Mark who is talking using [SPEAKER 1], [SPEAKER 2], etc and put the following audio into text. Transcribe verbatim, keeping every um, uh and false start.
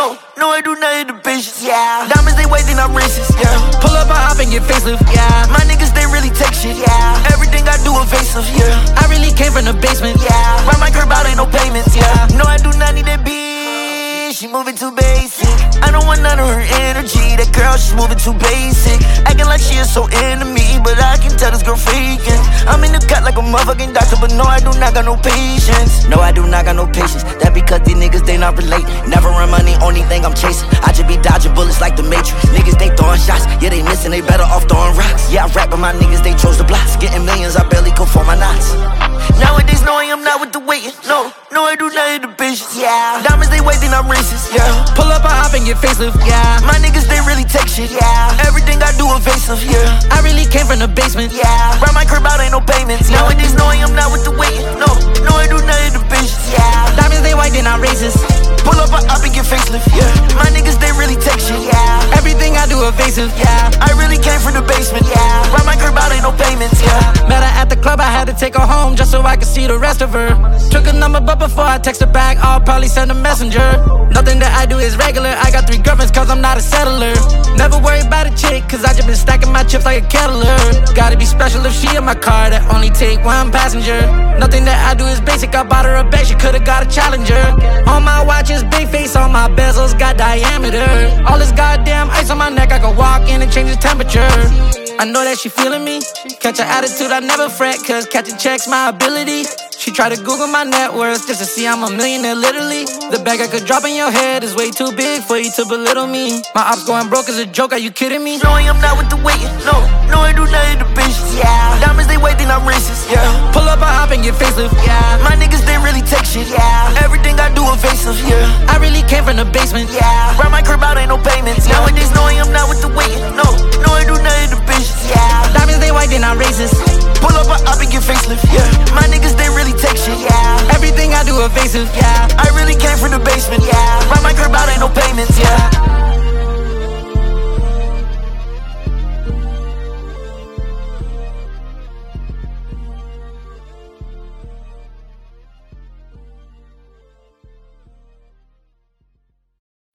[SPEAKER 1] No, no, I do not hit the bitches, yeah. Diamonds, they white, they not racist, yeah.
[SPEAKER 2] Pull up, I hop and get facelift, yeah.
[SPEAKER 1] My niggas, they really take shit, yeah. Everything I do evasive, yeah.
[SPEAKER 2] I really came from the basement,
[SPEAKER 1] yeah. Ride my curb out, ain't no payments, yeah. No, I do not need that bitch. She moving too basic. I don't want none of her energy. That girl, she's moving too basic. Acting like she is so into me, but I can tell this girl faking. I'm in the cut like a motherfucking doctor, but no, I do not got no patience. No, I do not got no patience. That because these niggas, they not relate. Never run money, only thing I'm chasing. I just be dodging bullets like the Matrix. Niggas, they throwing shots. Yeah, they missing, they better off throwing rocks. Yeah, I rap, but my niggas, they chose the blocks. Getting millions, I barely go for my knots. Nowadays, no, I am not with the waiting. No, no, I do not hit the bitches, yeah. Diamonds, they white, they not racist, yeah.
[SPEAKER 2] Pull up, I hop and get facelift, yeah.
[SPEAKER 1] My niggas, they really take shit, yeah. Everything I do evasive, yeah.
[SPEAKER 2] I really came from the basement,
[SPEAKER 1] yeah. Ride my curb out, ain't no payments, yeah. Nowadays, no, I am not with the waiting. No, no, I do not hit the bitches, yeah.
[SPEAKER 2] Diamonds, they white, they not racist.
[SPEAKER 1] Pull up, I hop and get facelift, yeah. My niggas, they really take shit, yeah.
[SPEAKER 2] Everything I do evasive, yeah.
[SPEAKER 1] I really came from the basement, yeah. Ride my curb out, ain't no payments, yeah.
[SPEAKER 2] Met her at the club, I had to take her home just so I could see the rest of her. Took a number, but before I text her back, I'll probably send a messenger. Nothing that I do is regular. I got three girlfriends cause I'm not a settler. Never worry about a chick cause I just been stacking my chips like a kettler. Gotta be special if she in my car that only take one passenger. Nothing that I do is basic. I bought her a bag, she could've got a Challenger. On my watch is big face, on my bezels got diameter. All this goddamn ice on my neck, I can walk in and change the temperature. I know that she feeling me. Catch her attitude, I never fret, cause catching checks my ability. She tried to Google my net worth just to see I'm a millionaire, literally. The bag I could drop in your head is way too big for you to belittle me. My ops going broke is a joke, are you kidding me?
[SPEAKER 1] No, I am not with the waiting, no, no, I do not hit the bitches, yeah. Diamonds, they white, they not racist, yeah.
[SPEAKER 2] Pull up, I hop and get facelift, yeah.
[SPEAKER 1] My niggas, they really take shit, yeah. Everything I do evasive, yeah.
[SPEAKER 2] I really came from the basement,
[SPEAKER 1] yeah. Ride my curb out, ain't no payments, yeah. Nowadays, no, I am not with the waiting, no, no, I do not hit the bitches, yeah.
[SPEAKER 2] Diamonds, they white, they not racist.
[SPEAKER 1] Pull up, I hop and get facelift, yeah. My niggas, they really take shit, yeah.
[SPEAKER 2] Everything I do evasive, yeah.
[SPEAKER 1] I really came from the basement, yeah. Ride my curb out, ain't no payments, yeah.